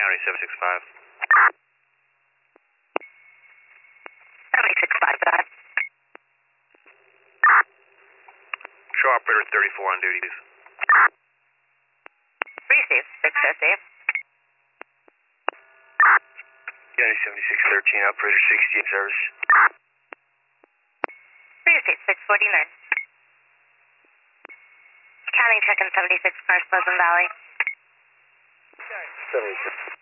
County 765. 765, that. Show operator 34 on duty, please. Receive, 650. County 7613, operator 60 in service. Receive, 649. County check-in 76 cars, Pleasant Valley. 76.